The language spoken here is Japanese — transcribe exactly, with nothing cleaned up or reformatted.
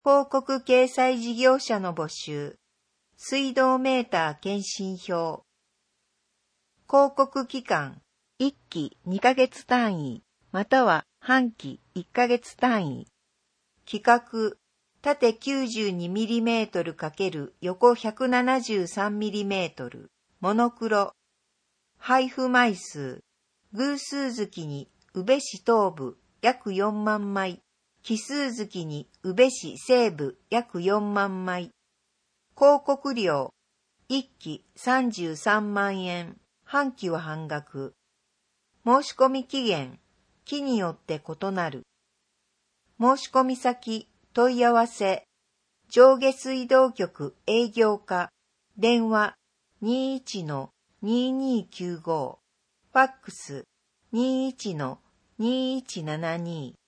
広告掲載事業者の募集。水道メーター検針票。広告期間、いっきにかげつ単位、または半期いっかげつ単位。規格、縦 きゅうじゅうにミリメートル×横 ひゃくななじゅうさんミリメートル、モノクロ。配布枚数、偶数月に宇部市東部約よんまんまい、奇数月に宇部市西部約よんまんまい。広告料、いっきさんじゅうさんまんえん、半期は半額。申し込み期限、期によって異なる。申し込み先、問い合わせ、上下水道局営業課、電話 にいちのににきゅうご、ファックス にいちのにいちななに。